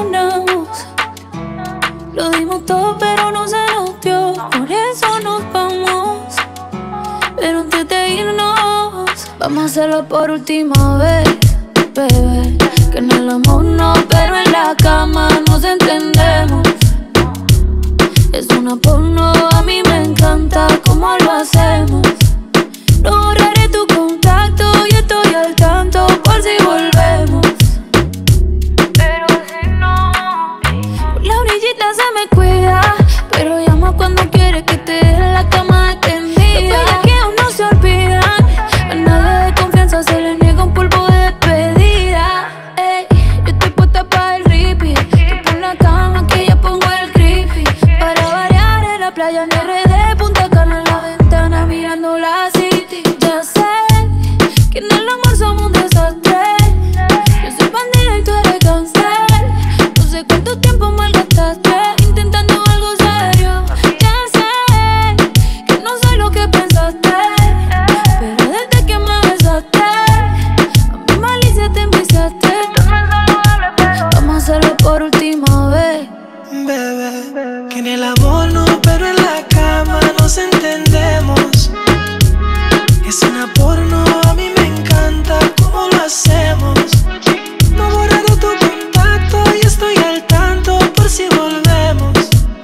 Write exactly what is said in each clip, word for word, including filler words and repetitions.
ilusionamos. Lo dimos todo pero no se nos dio. Por eso nos vamos. Pero antes de irnos, vamos a hacerlo por última vez, bebé. Que en el amor no, pero en la cama nos entendemos. Es una porno, a mí me encanta cómo lo hacemos. No borraré tu contacto y estoy al tanto por si volvemos. Pero si no, por la orillita se me cuida, pero llama cuando quiere que te deje en la cama extendida. Los bellaqueos no se olvidan, a nadie de confianza se le niega un polvo de despedida. Ey, yo estoy puesta para el repeat. Tú pon la cama que yo pongo el creepy. Para variar en la playa en R D, Punta Cana en la ventana mirando la city. Ya sé que en el amor somos un desastre. Yo soy bandida y tú eres cáncer. No sé cuánto tiempo malgastaste intentando algo serio. Ya sé que no soy lo que pensaste, pero desde que me besaste a mi malicia te enviciaste. Vamos a hacerlo por última vez, bebé. Que en el amor no, pero en la cama nos entendemos. Es una porno, a mí me encanta cómo lo hacemos. No he borrado tu contacto y estoy al tanto por si volvemos.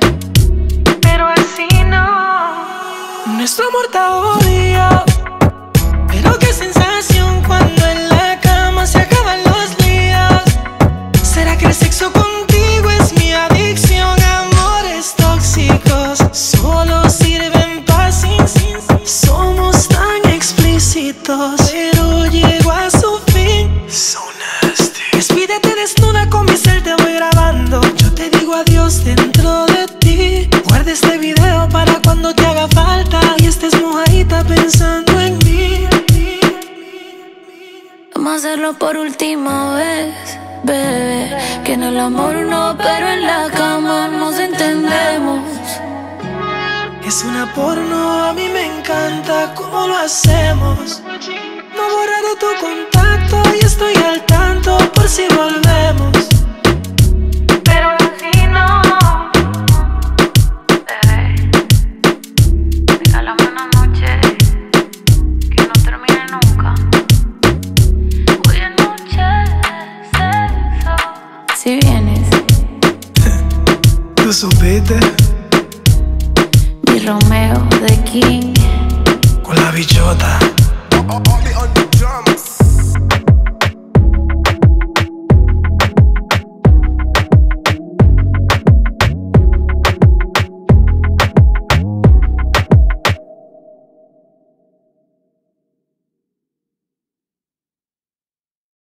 Pero así no. Nuestro amor está odio, pero qué sensación cuando en la cama se acaban los días. ¿Será que el sexo contigo es mi adicción? Amores tóxicos solo sirven para sin, sin, sin. Somos tan explícitos, pero llego a su fin. So nasty. Despídete desnuda con mi cel, te voy grabando. Yo te digo adiós dentro de ti. Guarda este video para cuando te haga falta y estés mojadita pensando en mí. vamos a hacerlo por última vez, bebé. Que en el amor no, pero en la cama nos entendemos. Es una porno, a mí me encanta cómo lo hacemos. No he borrado tu contacto y estoy al tanto por si volvemos. Pero si no, bebé, regálame una noche que no termine nunca. Hoy es noche de sexo. Si vienes, ¿tú supiste? mi Romeo de King Con la bichota.